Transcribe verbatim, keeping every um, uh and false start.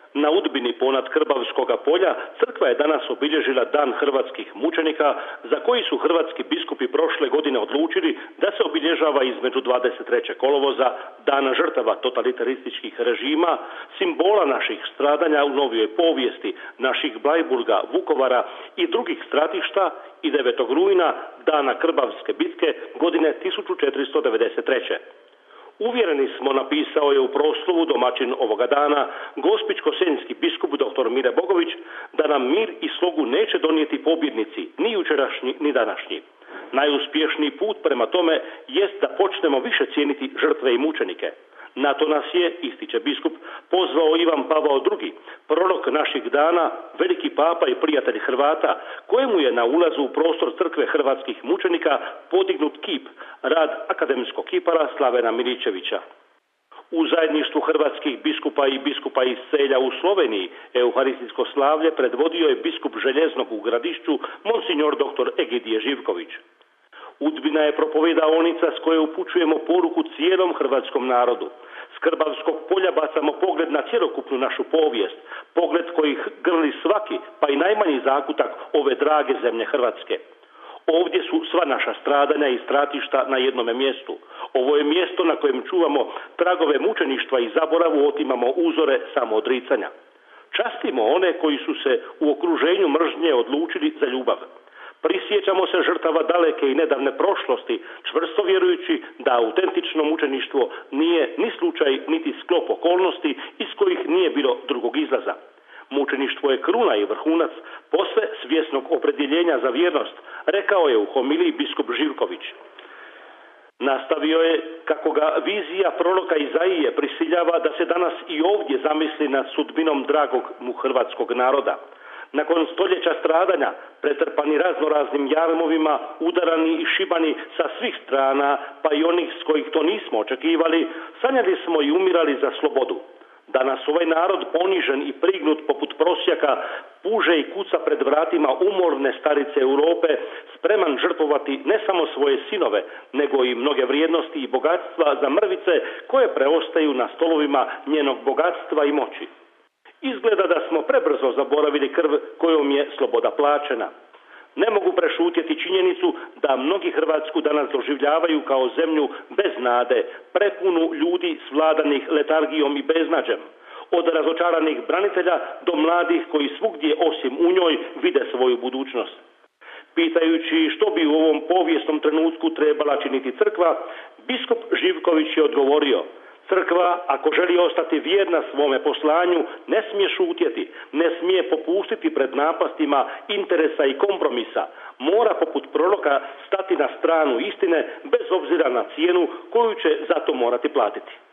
Na Udbini ponad Krbavskoga polja crkva je danas obilježila Dan hrvatskih mučenika, za koji su hrvatski biskupi prošle godine odlučili da se obilježava između dvadeset trećeg kolovoza, Dana žrtava totalitarističkih režima, simbola naših stradanja u novijoj povijesti, naših Bleiburga, Vukovara i drugih stratišta, i devetog rujna, Dana Krbavske bitke godine tisuću četiristo devedeset treće Uvjereni smo, napisao je u proslovu domaćin ovoga dana, gospićko-senjski biskup dr. Mire Bogović, da nam mir i slogu neće donijeti pobjednici, ni jučerašnji ni današnji. Najuspješniji put prema tome jest da počnemo više cijeniti žrtve i mučenike. Na to nas je, ističe biskup, pozvao Ivan Pavao drugi, prorok naših dana, veliki papa i prijatelj Hrvata, kojemu je na ulazu u prostor crkve hrvatskih mučenika podignut kip, rad akademskog kipara Slavena Miličevića. U zajedništvu hrvatskih biskupa i biskupa iz Celja u Sloveniji euharistijsko slavlje predvodio je biskup Željeznog u Gradišću, monsignor dr. Egidije Živković. Udbina je propovedaonica s koje upućujemo poruku cijelom hrvatskom narodu. S Krbavskog polja bacamo pogled na cjelokupnu našu povijest, pogled koji grli svaki, pa i najmanji zakutak ove drage zemlje Hrvatske. Ovdje su sva naša stradanja i stratišta na jednome mjestu. Ovo je mjesto na kojem čuvamo tragove mučeništva i zaboravu, otimamo uzore samoodricanja. Častimo one koji su se u okruženju mržnje odlučili za ljubav. Prisjećamo se žrtava daleke i nedavne prošlosti, čvrsto vjerujući da autentično mučeništvo nije ni slučaj niti sklop okolnosti iz kojih nije bilo drugog izlaza. Mučeništvo je kruna i vrhunac posve svjesnog opredjeljenja za vjernost, rekao je u homiliji biskup Živković. Nastavio je kako ga vizija proroka Izaije prisiljava da se danas i ovdje zamisli nad sudbinom dragog mu hrvatskog naroda. Nakon stoljeća stradanja, pretrpani raznoraznim jarmovima, udarani i šibani sa svih strana, pa i onih s kojih to nismo očekivali, sanjali smo i umirali za slobodu. Danas ovaj narod, ponižen i prignut poput prosjaka, puže i kuca pred vratima umorne starice Europe, spreman žrtvovati ne samo svoje sinove, nego i mnoge vrijednosti i bogatstva za mrvice koje preostaju na stolovima njenog bogatstva i moći. Izgleda da smo prebrzo zaboravili krv kojom je sloboda plaćena. Ne mogu prešutjeti činjenicu da mnogi Hrvatsku danas doživljavaju kao zemlju bez nade, prepunu ljudi svladanih letargijom i beznađem. Od razočaranih branitelja do mladih koji svugdje osim u njoj vide svoju budućnost. Pitajući što bi u ovom povijesnom trenutku trebala činiti crkva, biskup Živković je odgovorio: crkva, ako želi ostati vjerna svome poslanju, ne smije šutjeti, ne smije popustiti pred napastima interesa i kompromisa. Mora poput proroka stati na stranu istine bez obzira na cijenu koju će za to morati platiti.